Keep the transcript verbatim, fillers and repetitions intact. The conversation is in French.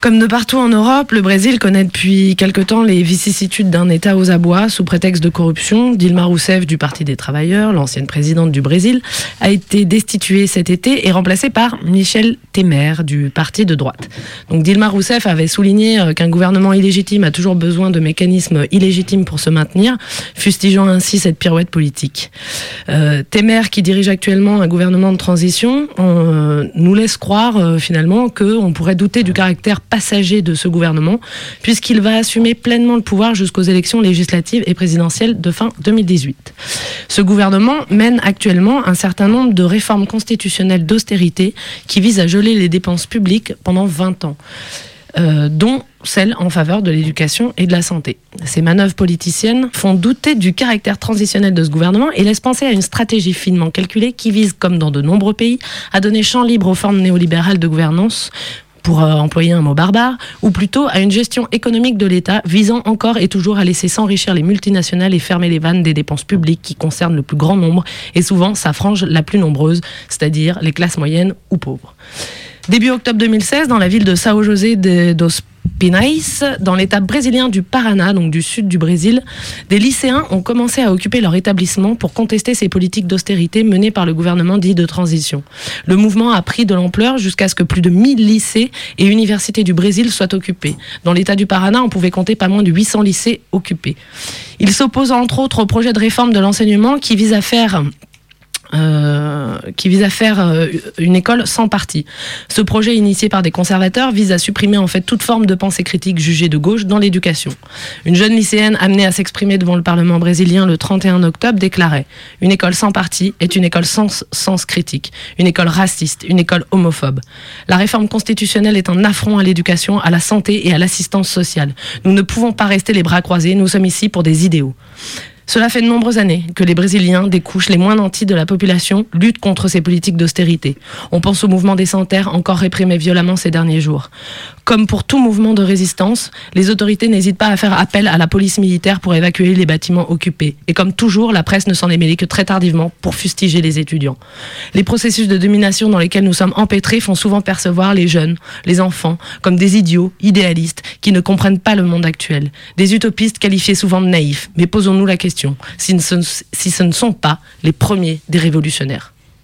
Comme de partout en Europe, le Brésil connaît depuis quelque temps les vicissitudes d'un État aux abois sous prétexte de corruption. Dilma Rousseff du Parti des Travailleurs, l'ancienne présidente du Brésil, a été destituée cet été et remplacée par Michel Temer du Parti de droite. Donc Dilma Rousseff avait souligné qu'un gouvernement illégitime a toujours besoin de mécanismes illégitimes pour se maintenir, fustigeant ainsi cette pirouette politique. Euh, Temer, qui dirige actuellement un gouvernement de transition, euh, nous laisse croire euh, finalement qu'on pourrait douter du caractère passager de ce gouvernement, puisqu'il va assumer pleinement le pouvoir jusqu'aux élections législatives et présidentielles de fin deux mille dix-huit. Ce gouvernement mène actuellement un certain nombre de réformes constitutionnelles d'austérité qui visent à geler les dépenses publiques pendant vingt ans. Euh, dont celle en faveur de l'éducation et de la santé. Ces manœuvres politiciennes font douter du caractère transitionnel de ce gouvernement et laissent penser à une stratégie finement calculée qui vise, comme dans de nombreux pays, à donner champ libre aux formes néolibérales de gouvernance, pour euh, employer un mot barbare, ou plutôt à une gestion économique de l'État visant encore et toujours à laisser s'enrichir les multinationales et fermer les vannes des dépenses publiques qui concernent le plus grand nombre et souvent sa frange la plus nombreuse, c'est-à-dire les classes moyennes ou pauvres. Début octobre deux mille seize, dans la ville de São José de, dos Pinhais, dans l'état brésilien du Paraná, donc du sud du Brésil, des lycéens ont commencé à occuper leur établissement pour contester ces politiques d'austérité menées par le gouvernement dit de transition. Le mouvement a pris de l'ampleur jusqu'à ce que plus de mille lycées et universités du Brésil soient occupés. Dans l'état du Paraná, on pouvait compter pas moins de huit cents lycées occupés. Il s'oppose entre autres au projet de réforme de l'enseignement qui vise à faire... Euh, qui vise à faire euh, une école sans parti. Ce projet initié par des conservateurs vise à supprimer en fait toute forme de pensée critique jugée de gauche dans l'éducation. Une jeune lycéenne amenée à s'exprimer devant le Parlement brésilien le trente et un octobre déclarait « Une école sans parti est une école sans sens critique, une école raciste, une école homophobe. La réforme constitutionnelle est un affront à l'éducation, à la santé et à l'assistance sociale. Nous ne pouvons pas rester les bras croisés, nous sommes ici pour des idéaux. » Cela fait de nombreuses années que les Brésiliens, des couches les moins nanties de la population, luttent contre ces politiques d'austérité. On pense au mouvement des sans-terre, encore réprimé violemment ces derniers jours. Comme pour tout mouvement de résistance, les autorités n'hésitent pas à faire appel à la police militaire pour évacuer les bâtiments occupés. Et comme toujours, la presse ne s'en est mêlée que très tardivement pour fustiger les étudiants. Les processus de domination dans lesquels nous sommes empêtrés font souvent percevoir les jeunes, les enfants, comme des idiots, idéalistes, qui ne comprennent pas le monde actuel. Des utopistes qualifiés souvent de naïfs. Mais posons-nous la question, si ce, si ce ne sont pas les premiers des révolutionnaires.